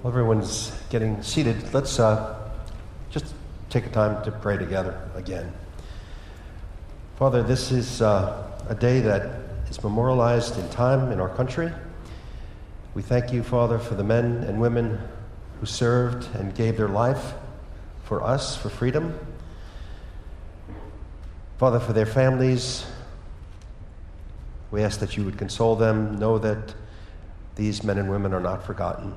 While everyone's getting seated, let's just take a time to pray together again. Father, this is a day that is memorialized in time in our country. We thank you, Father, for the men and women who served and gave their life for us, for freedom. Father, for their families, we ask that you would console them, know that these men and women are not forgotten.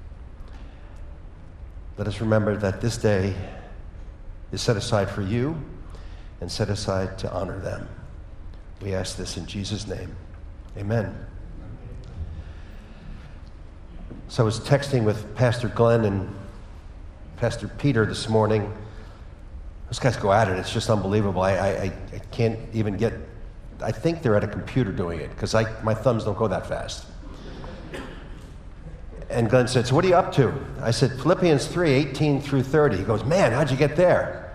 Let us remember that this day is set aside for you and set aside to honor them. We ask this in Jesus' name. Amen. So I was texting with Pastor Glenn and Pastor Peter this morning. Those guys go at it. It's just unbelievable. I can't even get... I think they're at a computer doing it because my thumbs don't go that fast. And Glenn said, so what are you up to? I said, Philippians 3:18 through 30. He goes, man, how'd you get there?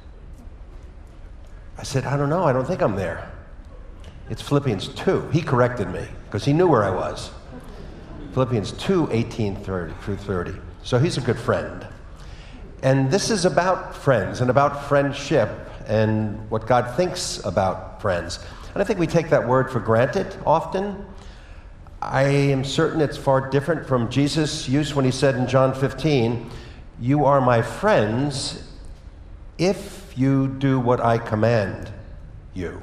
I said, I don't know. I don't think I'm there. It's Philippians 2. He corrected me because he knew where I was. Philippians 2:18 through 30. So he's a good friend. And this is about friends and about friendship and what God thinks about friends. And I think we take that word for granted often. I am certain it's far different from Jesus' use when he said in John 15, you are my friends if you do what I command you.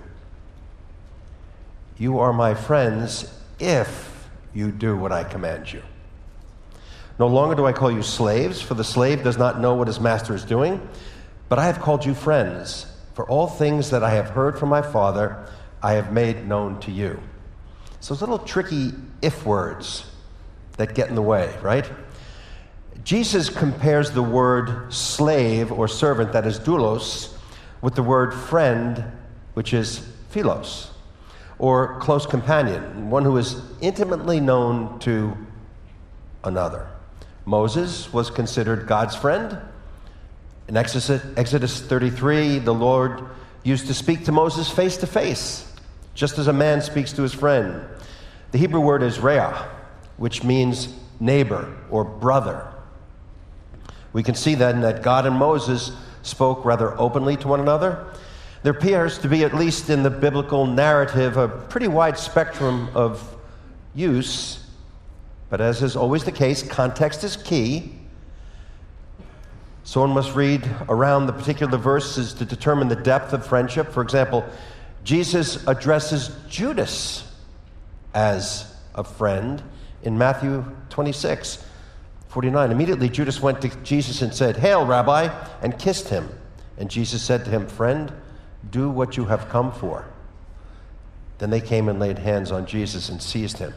You are my friends if you do what I command you. No longer do I call you slaves, for the slave does not know what his master is doing, but I have called you friends, for all things that I have heard from my Father I have made known to you. So those little tricky if words that get in the way, right? Jesus compares the word slave or servant, that is doulos, with the word friend, which is philos, or close companion, one who is intimately known to another. Moses was considered God's friend. In Exodus 33, the Lord used to speak to Moses face to face, just as a man speaks to his friend. The Hebrew word is reah, which means neighbor or brother. We can see then that God and Moses spoke rather openly to one another. There appears to be, at least in the biblical narrative, a pretty wide spectrum of use, but as is always the case, context is key. So one must read around the particular verses to determine the depth of friendship. For example, Jesus addresses Judas as a friend in Matthew 26:49. Immediately Judas went to Jesus and said, "Hail, Rabbi," and kissed him. And Jesus said to him, "Friend, do what you have come for." Then they came and laid hands on Jesus and seized him.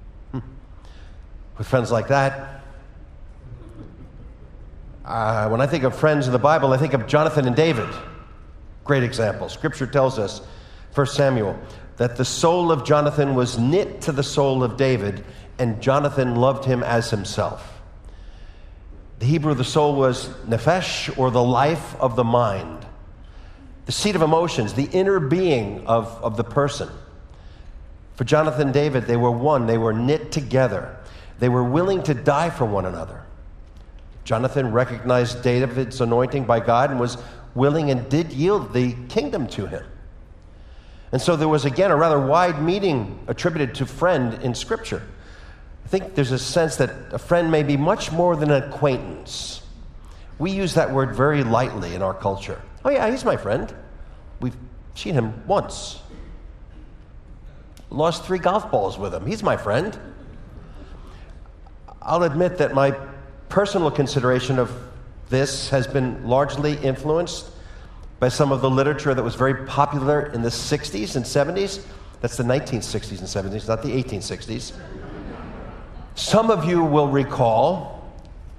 With friends like that, when I think of friends in the Bible, I think of Jonathan and David. Great example. Scripture tells us, 1 Samuel, that the soul of Jonathan was knit to the soul of David, and Jonathan loved him as himself. The Hebrew of the soul was nephesh, or the life of the mind, the seat of emotions, the inner being of the person. For Jonathan and David, they were one. They were knit together. They were willing to die for one another. Jonathan recognized David's anointing by God and was willing and did yield the kingdom to him. And so there was, again, a rather wide meaning attributed to friend in Scripture. I think there's a sense that a friend may be much more than an acquaintance. We use that word very lightly in our culture. Oh yeah, he's my friend. We've seen him once. Lost 3 golf balls with him. He's my friend. I'll admit that my personal consideration of this has been largely influenced by some of the literature that was very popular in the 60s and 70s. That's the 1960s and 70s, not the 1860s. Some of you will recall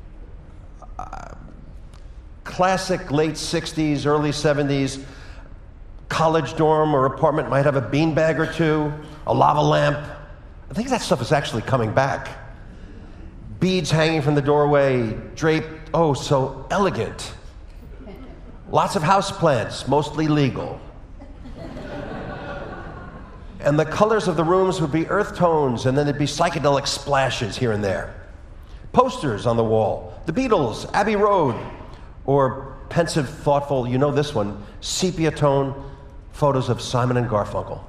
classic late 60s, early 70s college dorm or apartment might have a beanbag or two, a lava lamp. I think that stuff is actually coming back. Beads hanging from the doorway, draped, oh, so elegant. Lots of houseplants, mostly legal. And the colors of the rooms would be earth tones, and then there'd be psychedelic splashes here and there. Posters on the wall, the Beatles, Abbey Road, or pensive, thoughtful, you know this one, sepia tone photos of Simon and Garfunkel.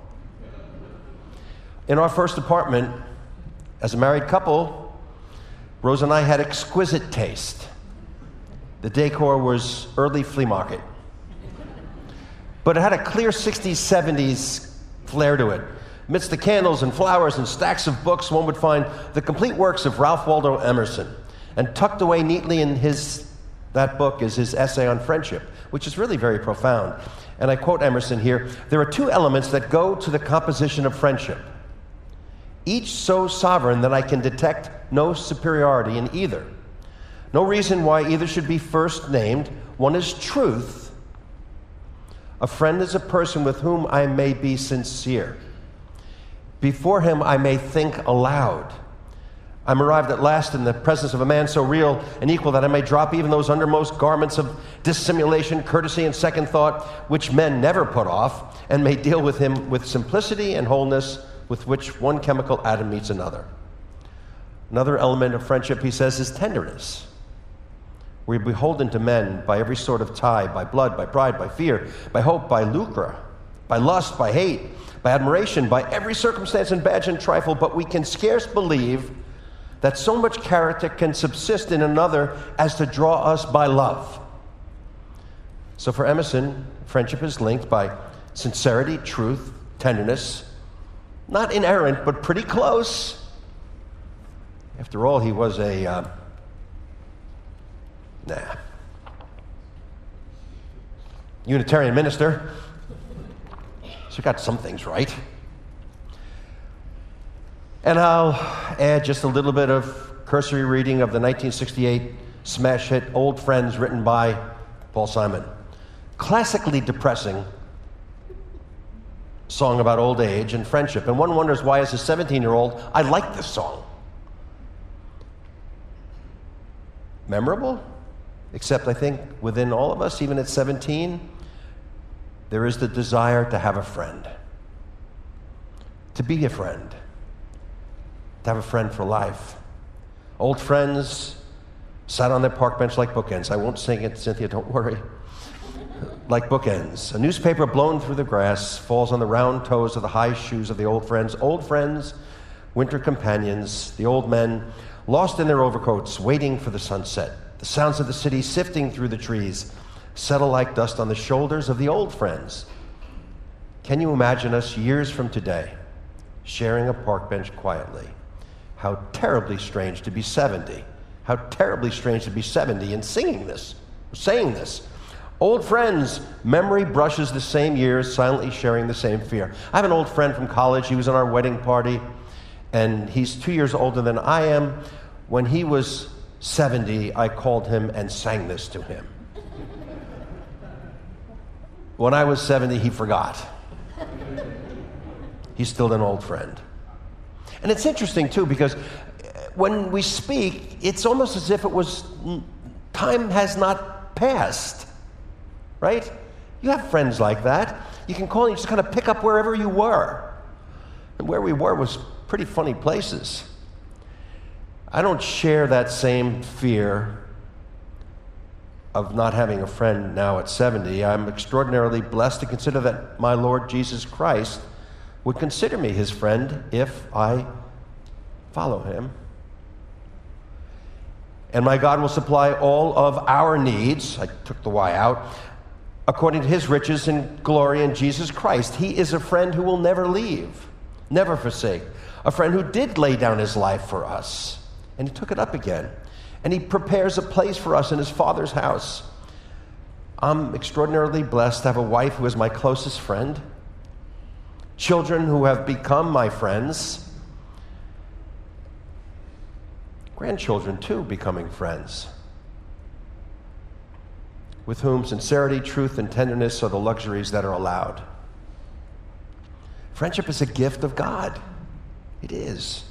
In our first apartment, as a married couple, Rose and I had exquisite taste. The decor was early flea market, but it had a clear 60s, 70s flair to it. Amidst the candles and flowers and stacks of books, one would find the complete works of Ralph Waldo Emerson. And tucked away neatly in that book is his essay on friendship, which is really very profound. And I quote Emerson here, "There are two elements that go to the composition of friendship, each so sovereign that I can detect no superiority in either. No reason why either should be first named. One is truth. A friend is a person with whom I may be sincere. Before him I may think aloud. I'm arrived at last in the presence of a man so real and equal that I may drop even those undermost garments of dissimulation, courtesy, and second thought, which men never put off, and may deal with him with simplicity and wholeness with which one chemical atom meets another." Another element of friendship, he says, is tenderness. We're beholden to men by every sort of tie, by blood, by pride, by fear, by hope, by lucre, by lust, by hate, by admiration, by every circumstance and badge and trifle, but we can scarce believe that so much character can subsist in another as to draw us by love. So for Emerson, friendship is linked by sincerity, truth, tenderness, not inerrant, but pretty close. After all, he was a, Unitarian minister. So he got some things right. And I'll add just a little bit of cursory reading of the 1968 smash hit Old Friends, written by Paul Simon. Classically depressing song about old age and friendship. And one wonders why, as a 17-year-old, I like this song. Memorable? Except I think within all of us, even at 17, there is the desire to have a friend. To be a friend. To have a friend for life. Old friends sat on their park bench like bookends. I won't sing it, Cynthia, don't worry. Like bookends. A newspaper blown through the grass falls on the round toes of the high shoes of the old friends. Old friends, winter companions, the old men, lost in their overcoats, waiting for the sunset. The sounds of the city sifting through the trees settle like dust on the shoulders of the old friends. Can you imagine us years from today sharing a park bench quietly? How terribly strange to be 70. How terribly strange to be 70 and singing this, saying this. Old friends, memory brushes the same years, silently sharing the same fear. I have an old friend from college. He was at our wedding party, and he's 2 years older than I am. When he was 70, I called him and sang this to him. When I was 70, he forgot. He's still an old friend. And it's interesting, too, because when we speak, it's almost as if it was, time has not passed, right? You have friends like that. You can call and you just kind of pick up wherever you were. And where we were was pretty funny places. I don't share that same fear of not having a friend now at 70. I'm extraordinarily blessed to consider that my Lord Jesus Christ would consider me his friend if I follow him. And my God will supply all of our needs, I took the Y out, according to his riches and glory in Jesus Christ. He is a friend who will never leave, never forsake. A friend who did lay down his life for us, and he took it up again. And he prepares a place for us in his Father's house. I'm extraordinarily blessed to have a wife who is my closest friend, children who have become my friends, grandchildren too becoming friends, with whom sincerity, truth, and tenderness are the luxuries that are allowed. Friendship is a gift of God. It is.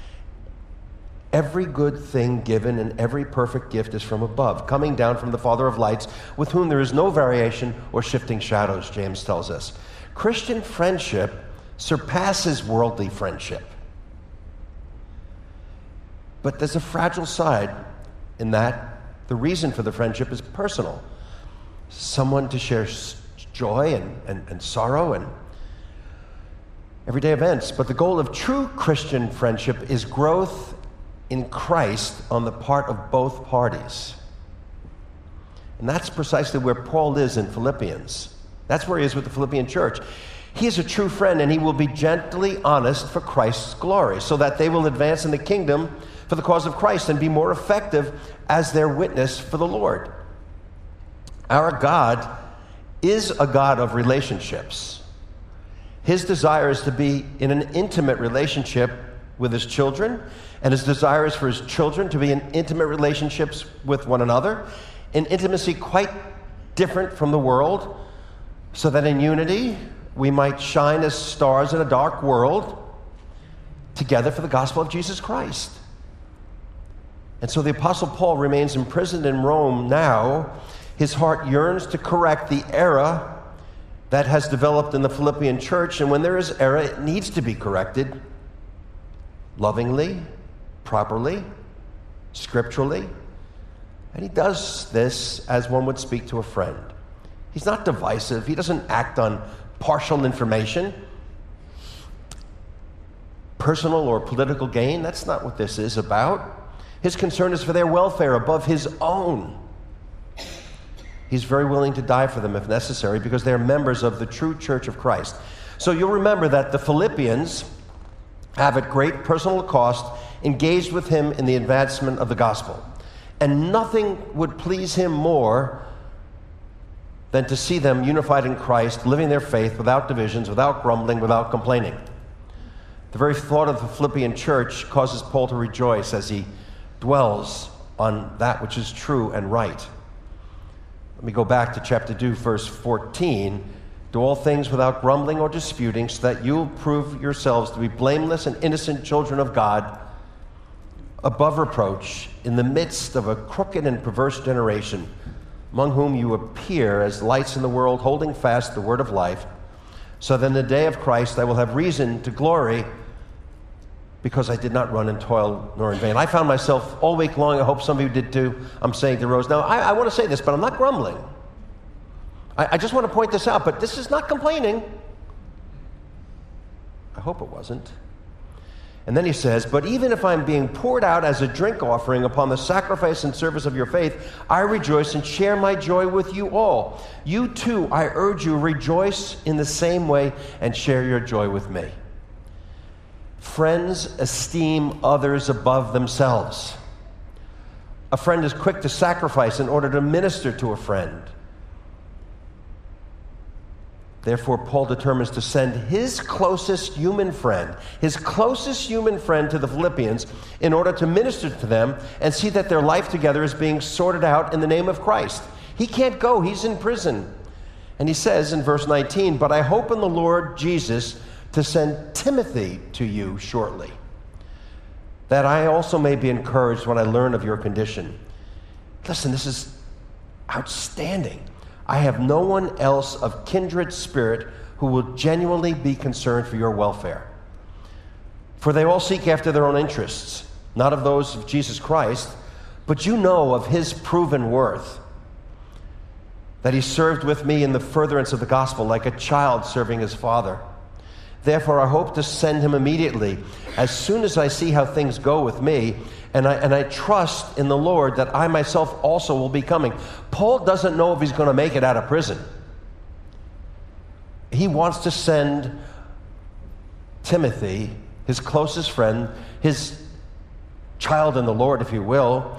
Every good thing given and every perfect gift is from above, coming down from the Father of lights, with whom there is no variation or shifting shadows, James tells us. Christian friendship surpasses worldly friendship. But there's a fragile side in that the reason for the friendship is personal. Someone to share joy and sorrow and everyday events. But the goal of true Christian friendship is growth in Christ on the part of both parties. And that's precisely where Paul is in Philippians. That's where he is with the Philippian church. He is a true friend, and he will be gently honest for Christ's glory, so that they will advance in the kingdom for the cause of Christ and be more effective as their witness for the Lord. Our God is a God of relationships. His desire is to be in an intimate relationship with his children, and his desire is for his children to be in intimate relationships with one another, in intimacy quite different from the world, so that in unity we might shine as stars in a dark world together for the gospel of Jesus Christ. And so the Apostle Paul remains imprisoned in Rome now. His heart yearns to correct the error that has developed in the Philippian church, and when there is error, it needs to be corrected lovingly, properly, scripturally. And he does this as one would speak to a friend. He's not divisive. He doesn't act on partial information, personal or political gain. That's not what this is about. His concern is for their welfare above his own. He's very willing to die for them if necessary, because they're members of the true church of Christ. So you'll remember that the Philippians have at great personal cost engaged with him in the advancement of the gospel. And nothing would please him more than to see them unified in Christ, living their faith without divisions, without grumbling, without complaining. The very thought of the Philippian church causes Paul to rejoice as he dwells on that which is true and right. Let me go back to chapter 2, verse 14. Do all things without grumbling or disputing, so that you'll prove yourselves to be blameless and innocent children of God, above reproach, in the midst of a crooked and perverse generation, among whom you appear as lights in the world, holding fast the word of life, so that in the day of Christ I will have reason to glory, because I did not run in toil nor in vain. I found myself all week long, I hope some of you did too, I'm saying to Rose, now I want to say this, but I'm not grumbling. I just want to point this out, but this is not complaining. I hope it wasn't. And then he says, but even if I'm being poured out as a drink offering upon the sacrifice and service of your faith, I rejoice and share my joy with you all. You too, I urge you, rejoice in the same way and share your joy with me. Friends esteem others above themselves. A friend is quick to sacrifice in order to minister to a friend. Therefore, Paul determines to send his closest human friend to the Philippians in order to minister to them and see that their life together is being sorted out in the name of Christ. He can't go, he's in prison. And he says in verse 19, but I hope in the Lord Jesus to send Timothy to you shortly, that I also may be encouraged when I learn of your condition. Listen, this is outstanding. I have no one else of kindred spirit who will genuinely be concerned for your welfare. For they all seek after their own interests, not of those of Jesus Christ, but you know of his proven worth, that he served with me in the furtherance of the gospel like a child serving his father. Therefore, I hope to send him immediately, as soon as I see how things go with me, and I trust in the Lord that I myself also will be coming. Paul doesn't know if he's going to make it out of prison. He wants to send Timothy, his closest friend, his child in the Lord, if you will.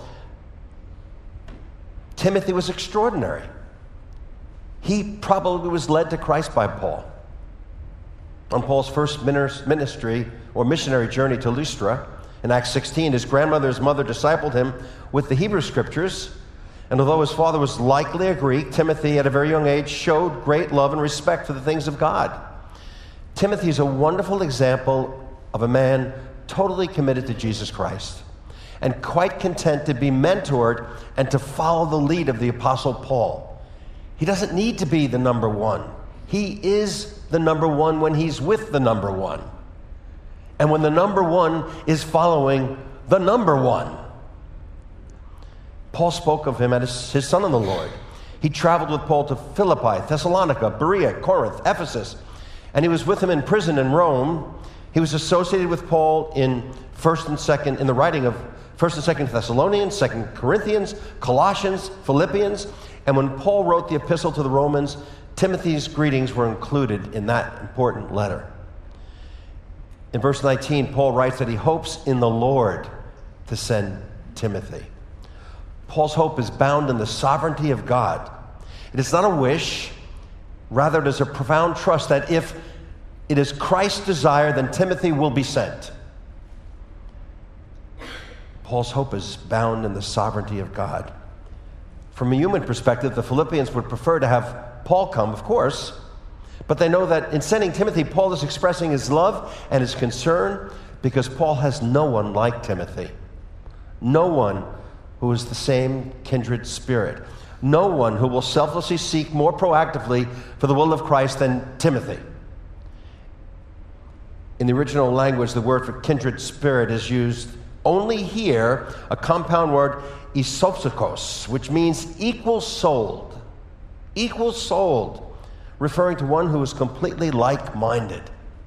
Timothy was extraordinary. He probably was led to Christ by Paul. On Paul's first ministry or missionary journey to Lystra, in Acts 16, his grandmother's mother discipled him with the Hebrew Scriptures, and although his father was likely a Greek, Timothy, at a very young age, showed great love and respect for the things of God. Timothy is a wonderful example of a man totally committed to Jesus Christ and quite content to be mentored and to follow the lead of the Apostle Paul. He doesn't need to be the number one. He is the number one when he's with the number one. And when the number one is following the number one. Paul spoke of him as his son in the Lord. He traveled with Paul to Philippi, Thessalonica, Berea, Corinth, Ephesus, and he was with him in prison in Rome. He was associated with Paul in the writing of 1st and 2nd Thessalonians, 2nd Corinthians, Colossians, Philippians, and when Paul wrote the epistle to the Romans, Timothy's greetings were included in that important letter. In verse 19, Paul writes that he hopes in the Lord to send Timothy. Paul's hope is bound in the sovereignty of God. It is not a wish, rather it is a profound trust that if it is Christ's desire, then Timothy will be sent. Paul's hope is bound in the sovereignty of God. From a human perspective, the Philippians would prefer to have Paul come, of course, but they know that in sending Timothy, Paul is expressing his love and his concern because Paul has no one like Timothy. No one who is the same kindred spirit. No one who will selflessly seek more proactively for the will of Christ than Timothy. In the original language, the word for kindred spirit is used only here, a compound word, isopsychos, which means equal-souled, referring to one who is completely like-minded.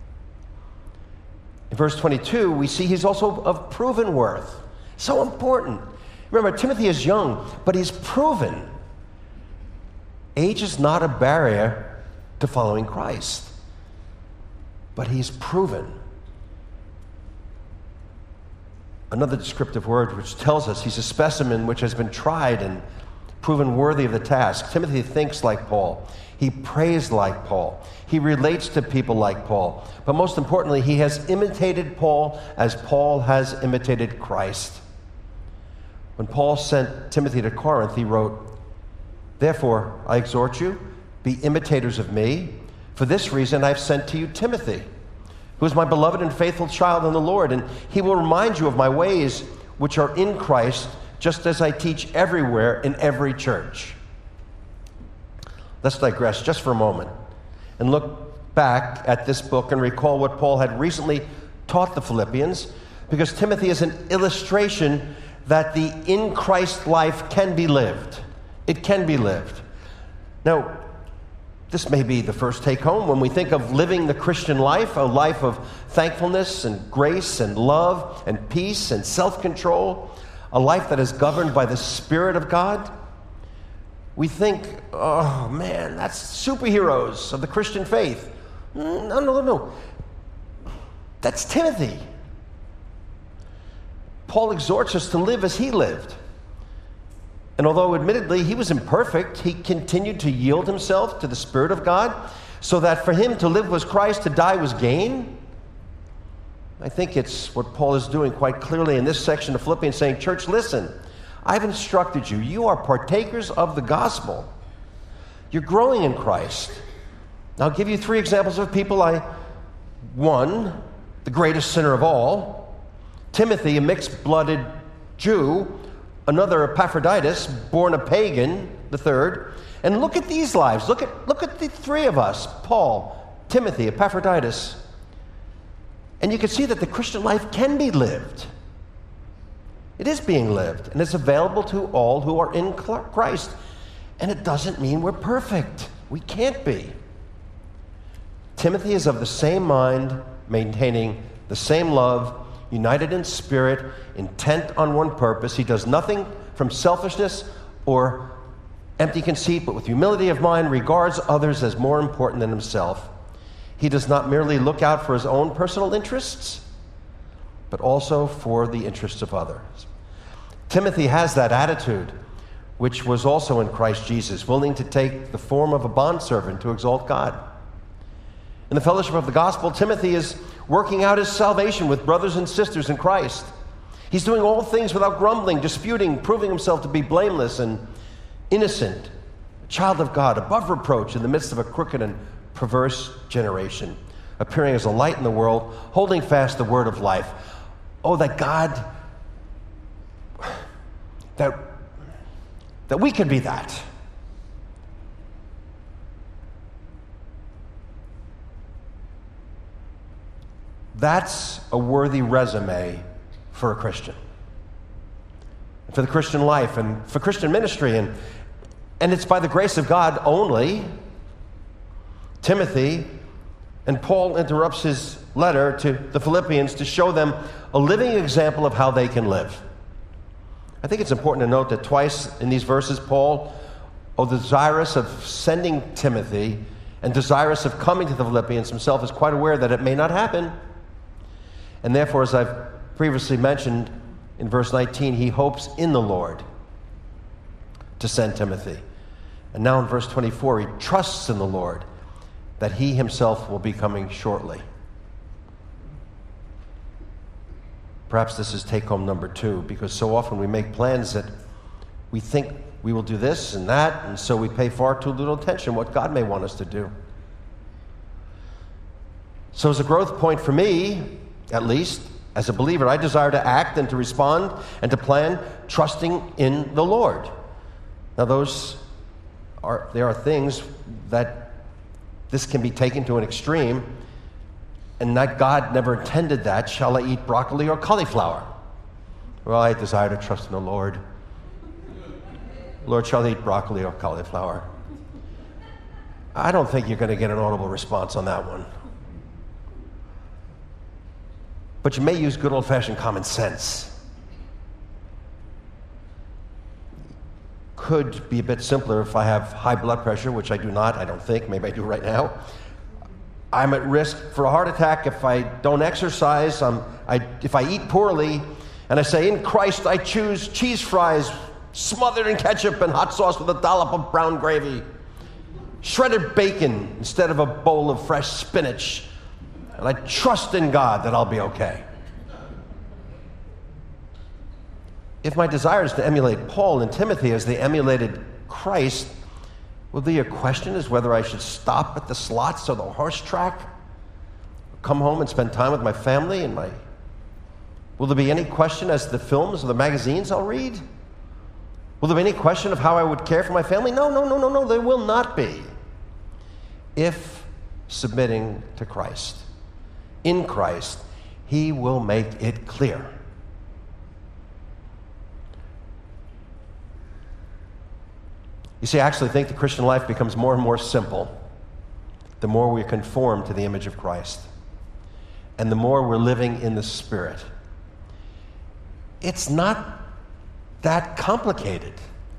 In verse 22, we see he's also of proven worth. So important. Remember, Timothy is young, but he's proven. Age is not a barrier to following Christ, but he's proven. Another descriptive word which tells us he's a specimen which has been tried and proven worthy of the task. Timothy thinks like Paul. He prays like Paul. He relates to people like Paul. But most importantly, he has imitated Paul as Paul has imitated Christ. When Paul sent Timothy to Corinth, he wrote, "Therefore, I exhort you, be imitators of me. For this reason, I've sent to you Timothy, who is my beloved and faithful child in the Lord, and he will remind you of my ways which are in Christ, just as I teach everywhere in every church." Let's digress just for a moment and look back at this book and recall what Paul had recently taught the Philippians, because Timothy is an illustration that the in Christ life can be lived. It can be lived. Now, this may be the first take home when we think of living the Christian life, a life of thankfulness and grace and love and peace and self-control, a life that is governed by the Spirit of God. We think, oh man, that's superheroes of the Christian faith. No. That's Timothy. Paul exhorts us to live as he lived. And although admittedly he was imperfect, he continued to yield himself to the Spirit of God so that for him to live was Christ, to die was gain. I think it's what Paul is doing quite clearly in this section of Philippians, saying, church, listen, I've instructed you. You are partakers of the gospel. You're growing in Christ. I'll give you 3 examples of people. One, the greatest sinner of all, Timothy, a mixed-blooded Jew, another Epaphroditus, born a pagan, the third. And look at these lives. Look at the 3 of us, Paul, Timothy, Epaphroditus. And you can see that the Christian life can be lived. It is being lived, and it's available to all who are in Christ. And it doesn't mean we're perfect. We can't be. Timothy is of the same mind, maintaining the same love, united in spirit, intent on one purpose. He does nothing from selfishness or empty conceit, but with humility of mind regards others as more important than himself. He does not merely look out for his own personal interests, but also for the interests of others. Timothy has that attitude, which was also in Christ Jesus, willing to take the form of a bondservant to exalt God. In the fellowship of the gospel, Timothy is working out his salvation with brothers and sisters in Christ. He's doing all things without grumbling, disputing, proving himself to be blameless and innocent, a child of God, above reproach in the midst of a crooked and perverse generation, appearing as a light in the world, holding fast the word of life. Oh, that God, that we could be that. That's a worthy resume for a Christian. for the Christian life and for Christian ministry. And it's by the grace of God only. Timothy, and Paul interrupts his letter to the Philippians to show them a living example of how they can live. I think it's important to note that twice in these verses, Paul, desirous of sending Timothy and desirous of coming to the Philippians himself, is quite aware that it may not happen. And therefore, as I've previously mentioned in verse 19, he hopes in the Lord to send Timothy. And now in verse 24, he trusts in the Lord that he himself will be coming shortly. Perhaps this is take-home number 2, because so often we make plans that we think we will do this and that, and so we pay far too little attention to what God may want us to do. So as a growth point for me, at least, as a believer, I desire to act and to respond and to plan, trusting in the Lord. Now there are things that this can be taken to an extreme, and that God never intended that. Shall I eat broccoli or cauliflower? Well, I desire to trust in the Lord. Lord, shall I eat broccoli or cauliflower? I don't think you're going to get an audible response on that one. But you may use good old-fashioned common sense. Could be a bit simpler if I have high blood pressure, which I do not, I don't think. Maybe I do right now. I'm at risk for a heart attack if I don't exercise, if I eat poorly, and I say, in Christ I choose cheese fries smothered in ketchup and hot sauce with a dollop of brown gravy, shredded bacon instead of a bowl of fresh spinach, and I trust in God that I'll be okay. If my desire is to emulate Paul and Timothy as they emulated Christ, will there be a question as whether I should stop at the slots or the horse track, come home and spend time with my family and will there be any question as to the films or the magazines I'll read? Will there be any question of how I would care for my family? No, there will not be. If submitting to Christ, in Christ, he will make it clear. You see, I actually think the Christian life becomes more and more simple the more we conform to the image of Christ and the more we're living in the Spirit. It's not that complicated.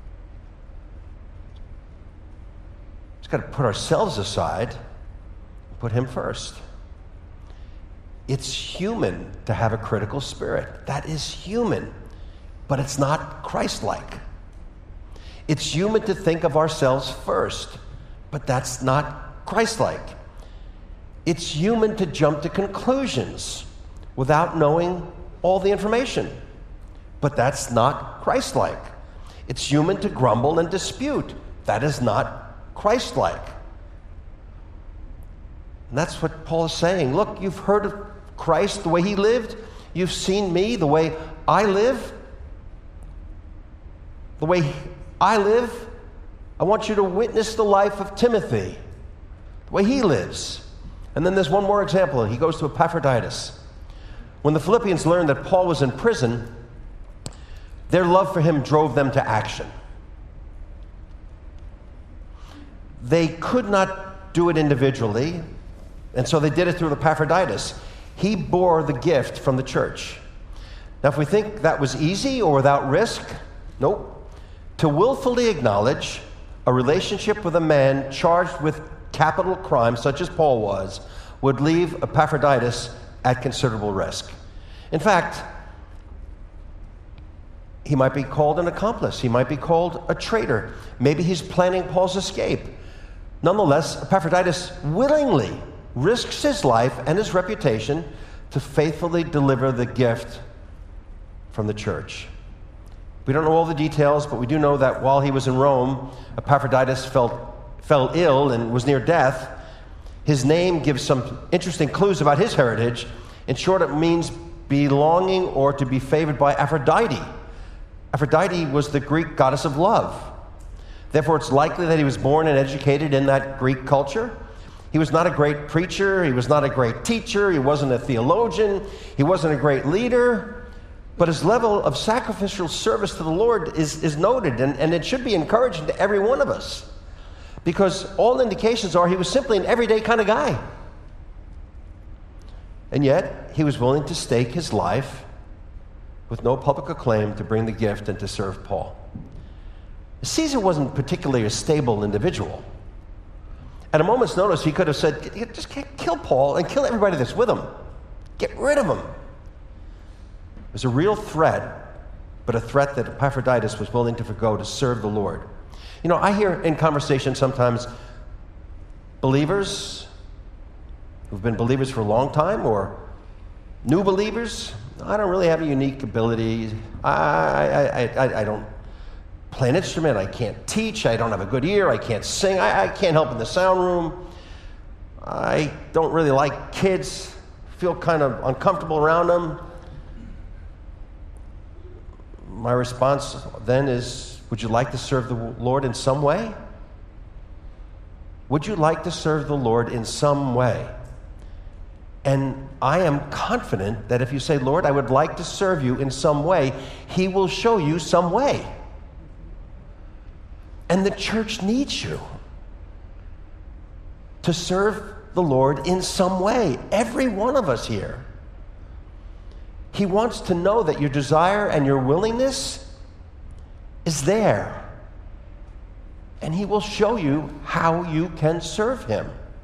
Just got to put ourselves aside and put him first. It's human to have a critical spirit. That is human, but it's not Christ-like. It's human to think of ourselves first, but that's not Christ-like. It's human to jump to conclusions without knowing all the information, but that's not Christ-like. It's human to grumble and dispute. That is not Christ-like. And that's what Paul is saying. Look, you've heard of Christ, the way he lived. You've seen me, the way I live. The way I live, I want you to witness the life of Timothy, the way he lives. And then there's one more example. He goes to Epaphroditus. When the Philippians learned that Paul was in prison, their love for him drove them to action. They could not do it individually, and so they did it through Epaphroditus. He bore the gift from the church. Now, if we think that was easy or without risk, nope. To willfully acknowledge a relationship with a man charged with capital crime, such as Paul was, would leave Epaphroditus at considerable risk. In fact, he might be called an accomplice. He might be called a traitor. Maybe he's planning Paul's escape. Nonetheless, Epaphroditus willingly risks his life and his reputation to faithfully deliver the gift from the church. We don't know all the details, but we do know that while he was in Rome, Epaphroditus fell ill and was near death. His name gives some interesting clues about his heritage. In short, it means belonging or to be favored by Aphrodite. Aphrodite was the Greek goddess of love. Therefore, it's likely that he was born and educated in that Greek culture. He was not a great preacher. He was not a great teacher. He wasn't a theologian. He wasn't a great leader. But his level of sacrificial service to the Lord is noted, and it should be encouraging to every one of us, because all indications are he was simply an everyday kind of guy. And yet, he was willing to stake his life with no public acclaim to bring the gift and to serve Paul. Caesar wasn't particularly a stable individual. At a moment's notice, he could have said, just kill Paul and kill everybody that's with him. Get rid of him. It was a real threat, but a threat that Epaphroditus was willing to forgo to serve the Lord. You know, I hear in conversation sometimes believers who've been believers for a long time, or new believers. I don't really have a unique ability. I don't play an instrument. I can't teach. I don't have a good ear. I can't sing. I can't help in the sound room. I don't really like kids. Feel kind of uncomfortable around them. My response then is, would you like to serve the Lord in some way? Would you like to serve the Lord in some way? And I am confident that if you say, Lord, I would like to serve you in some way, he will show you some way. And the church needs you to serve the Lord in some way. Every one of us here. He wants to know that your desire and your willingness is there. And he will show you how you can serve him.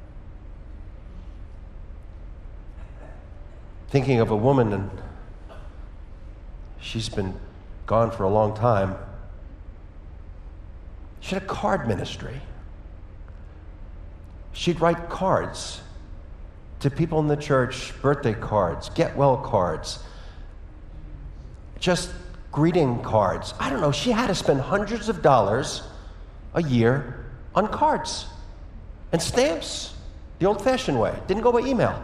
Thinking of a woman, and she's been gone for a long time. She had a card ministry. She'd write cards to people in the church, birthday cards, get well cards, just greeting cards. I don't know, she had to spend hundreds of dollars a year on cards and stamps, the old-fashioned way. Didn't go by email.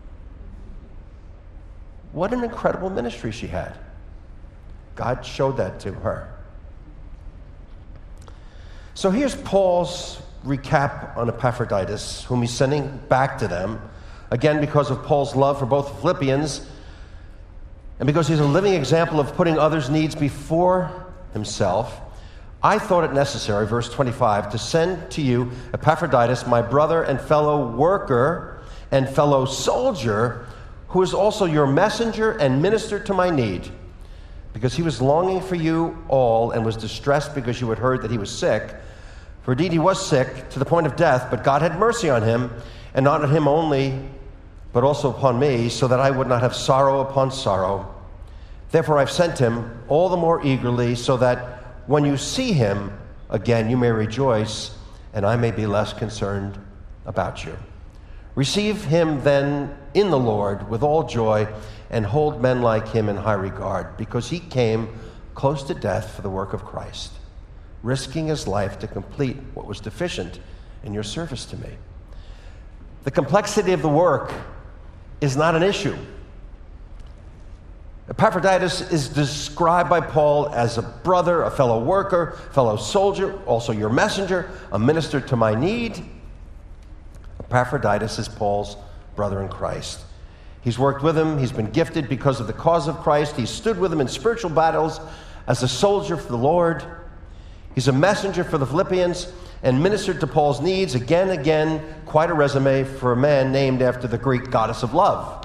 What an incredible ministry she had. God showed that to her. So here's Paul's recap on Epaphroditus, whom he's sending back to them, again because of Paul's love for both the Philippians and because he's a living example of putting others' needs before himself. I thought it necessary, verse 25, to send to you Epaphroditus, my brother and fellow worker and fellow soldier, who is also your messenger and minister to my need, because he was longing for you all and was distressed because you had heard that he was sick. For indeed he was sick to the point of death, but God had mercy on him, and not on him only, but also upon me, so that I would not have sorrow upon sorrow. Therefore I've sent him all the more eagerly, so that when you see him again you may rejoice, and I may be less concerned about you. Receive him then in the Lord with all joy, and hold men like him in high regard, because he came close to death for the work of Christ, risking his life to complete what was deficient in your service to me. The complexity of the work is not an issue. Epaphroditus is described by Paul as a brother, a fellow worker, fellow soldier, also your messenger, a minister to my need. Epaphroditus is Paul's brother in Christ. He's worked with him. He's been gifted because of the cause of Christ. He's stood with him in spiritual battles as a soldier for the Lord. He's a messenger for the Philippians and ministered to Paul's needs again and again. Quite a resume for a man named after the Greek goddess of love,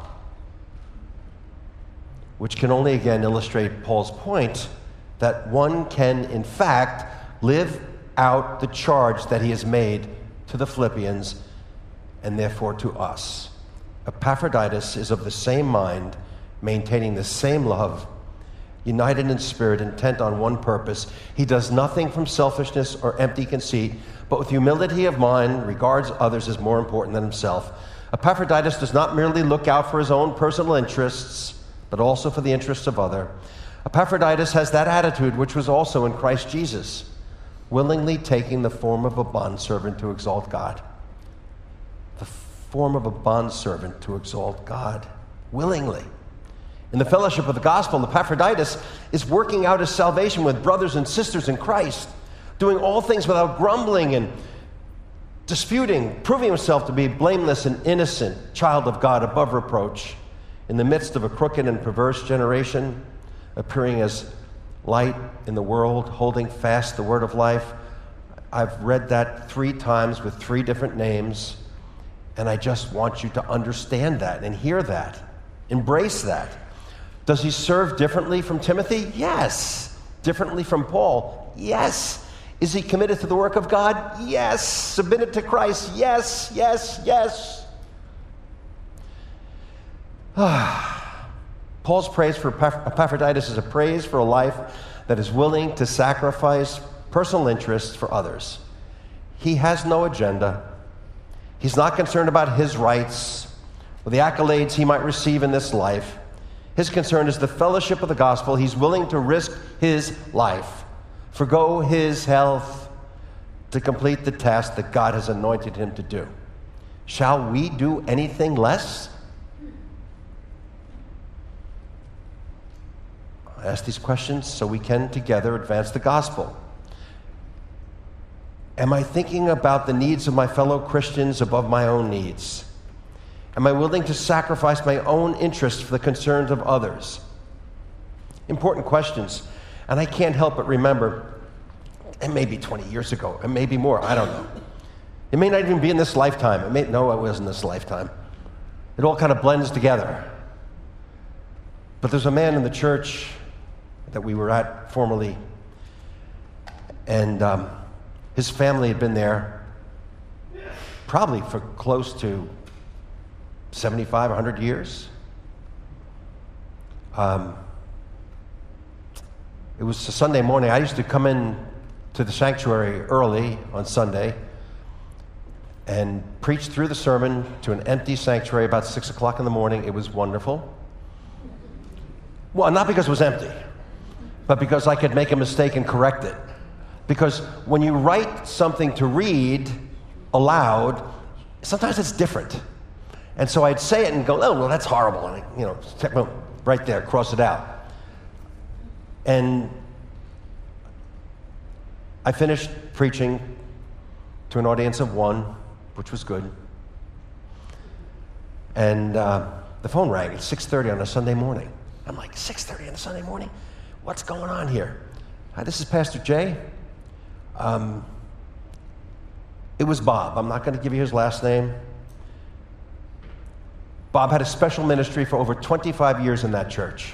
which can only again illustrate Paul's point that one can, in fact, live out the charge that he has made to the Philippians and therefore to us. Epaphroditus is of the same mind, maintaining the same love, united in spirit, intent on one purpose. He does nothing from selfishness or empty conceit, but with humility of mind regards others as more important than himself. Epaphroditus does not merely look out for his own personal interests, but also for the interests of others. Epaphroditus has that attitude which was also in Christ Jesus, willingly taking the form of a bondservant to exalt God. The form of a bondservant to exalt God, willingly. In the fellowship of the gospel, Epaphroditus is working out his salvation with brothers and sisters in Christ, doing all things without grumbling and disputing, proving himself to be blameless and innocent, child of God above reproach, in the midst of a crooked and perverse generation. appearing as light in the world, holding fast the word of life. I've read that 3 times with 3 different names, and I just want you to understand that and hear that. Embrace that. Does he serve differently from Timothy? Yes. Differently from Paul? Yes. Is he committed to the work of God? Yes. Submitted to Christ? Yes, yes, yes. Paul's praise for Epaphroditus is a praise for a life that is willing to sacrifice personal interests for others. He has no agenda. He's not concerned about his rights or the accolades he might receive in this life. His concern is the fellowship of the gospel. He's willing to risk his life, forgo his health to complete the task that God has anointed him to do. Shall we do anything less? I ask these questions so we can together advance the gospel. Am I thinking about the needs of my fellow Christians above my own needs? Am I willing to sacrifice my own interests for the concerns of others? Important questions. And I can't help but remember, it may be 20 years ago, it may be more, I don't know. It may not even be in this lifetime. No, it wasn't this lifetime. It all kind of blends together. But there's a man in the church that we were at formerly, and his family had been there probably for close to 75, 100 years. It was a Sunday morning. I used to come in to the sanctuary early on Sunday and preach through the sermon to an empty sanctuary about 6 o'clock in the morning. It was wonderful. Well, not because it was empty, but because I could make a mistake and correct it. Because when you write something to read aloud, sometimes it's different. And so I'd say it and go, oh, well, that's horrible. And boom, right there, cross it out. And I finished preaching to an audience of 1, which was good. And the phone rang at 6:30 on a Sunday morning. I'm like, 6:30 on a Sunday morning? What's going on here? Hi, this is Pastor Jay. It was Bob. I'm not going to give you his last name. Bob had a special ministry for over 25 years in that church.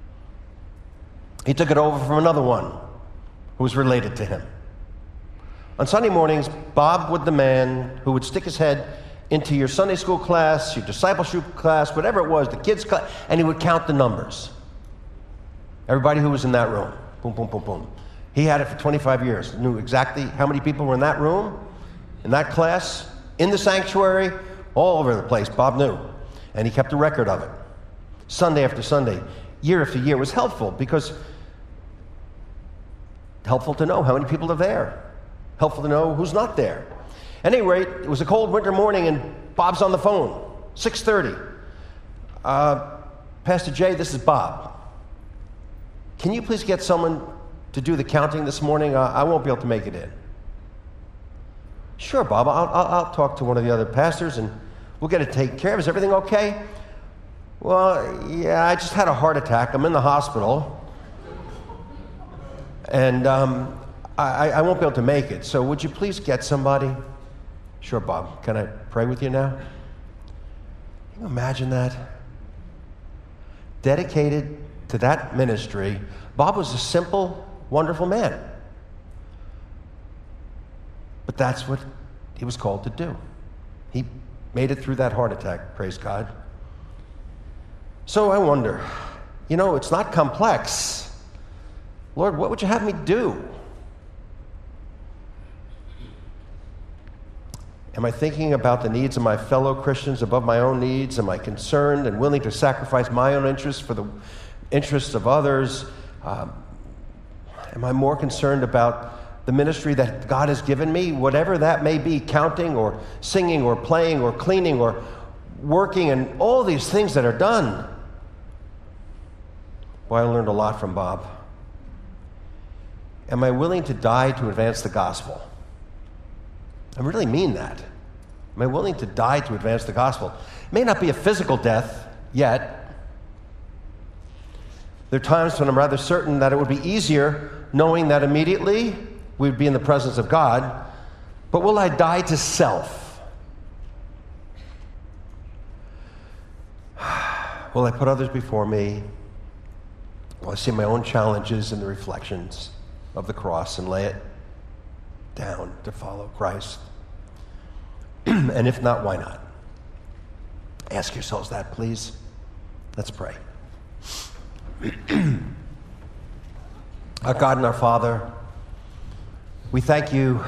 He took it over from another one who was related to him. On Sunday mornings, Bob was the man who would stick his head into your Sunday school class, your discipleship class, whatever it was, the kids' class, and he would count the numbers. Everybody who was in that room. Boom, boom, boom, boom. He had it for 25 years. Knew exactly how many people were in that room, in that class, in the sanctuary, all over the place. Bob knew. And he kept a record of it. Sunday after Sunday, year after year. It was helpful because helpful to know how many people are there. Helpful to know who's not there. At any rate, it was a cold winter morning and Bob's on the phone, 6:30. Pastor Jay, this is Bob. Can you please get someone to do the counting this morning? I won't be able to make it in. Sure, Bob, I'll talk to one of the other pastors and we'll get it taken care of. Is everything okay? Well, yeah, I just had a heart attack. I'm in the hospital. And I won't be able to make it. So would you please get somebody? Sure, Bob. Can I pray with you now? Can you imagine that? Dedicated to that ministry. Bob was a simple, wonderful man. But that's what he was called to do. He made it through that heart attack, praise God. So I wonder, it's not complex. Lord, what would you have me do? Am I thinking about the needs of my fellow Christians above my own needs? Am I concerned and willing to sacrifice my own interests for the interests of others? Am I more concerned about the ministry that God has given me, whatever that may be, counting or singing or playing or cleaning or working and all these things that are done? Boy, I learned a lot from Bob. Am I willing to die to advance the gospel? I really mean that. Am I willing to die to advance the gospel? It may not be a physical death yet, There are times when I'm rather certain that it would be easier knowing that immediately we'd be in the presence of God, but will I die to self? Will I put others before me? Will I see my own challenges in the reflections of the cross and lay it down to follow Christ? And if not, why not? Ask yourselves that, please. Let's pray. Our God and our Father, we thank you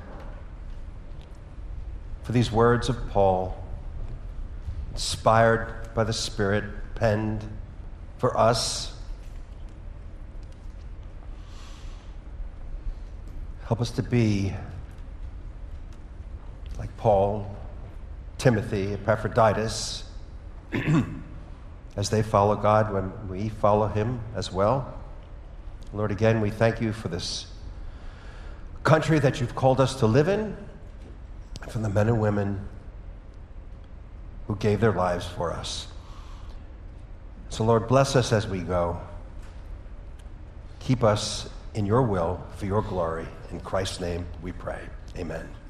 for these words of Paul, inspired by the Spirit, penned for us. Help us to be like Paul, Timothy, Epaphroditus, as they follow God when we follow him as well. Lord, again, we thank you for this country that you've called us to live in, and for the men and women who gave their lives for us. So, Lord, bless us as we go. Keep us in your will for your glory. In Christ's name we pray. Amen.